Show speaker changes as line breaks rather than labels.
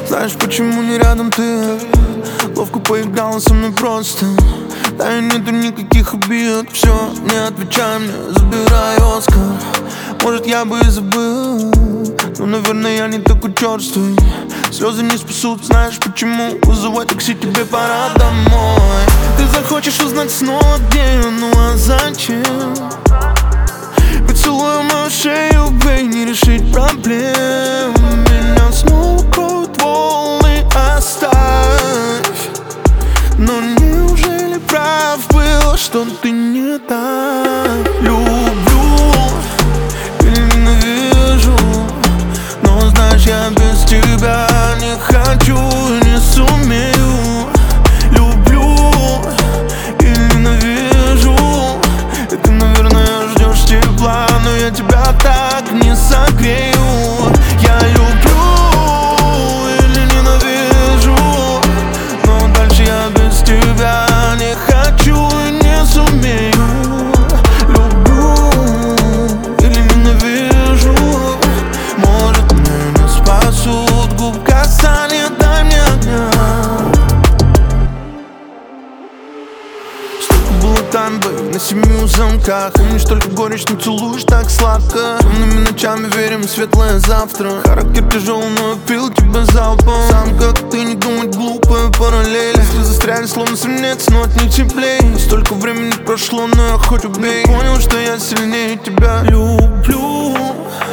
Знаешь, почему не рядом ты? Ловко поиграла со мной просто. Да и нету никаких обид. Все, не отвечай мне, забирай Оскар. Может, я бы и забыл, но, наверное, я не такой черствый. Слезы не спасут, знаешь почему? Вызывай такси, тебе пора домой. Ты захочешь узнать снова, где я, ну а зачем? Поцелуй мою шею, бей, не решить проблем. Меня снова кроют волны, оставь. Но неужели прав был, что ты не так? Люблю или ненавижу, но знаешь, я без тебя не хочу и не сумею. Люблю или ненавижу, и ты, наверное, ждешь тепла, но я тебя так не согрею. Я люблю или ненавижу, но дальше я без тебя не хочу и не сумею. Люблю или ненавижу, может, меня спасут губ касания, дай мне огня. Столько было тайн, бэй, на 7 замках. Помнишь только горечь, не целуешь так сладко. Темными ночами верим в светлое завтра. Характер тяжелый, но я пил тебя залпом. Сам как ты, не думать глупые параллели. Если застряли, словно свинец, но от них теплей. Столько времени прошло, но я хоть убей. Понял, что я сильнее тебя. Люблю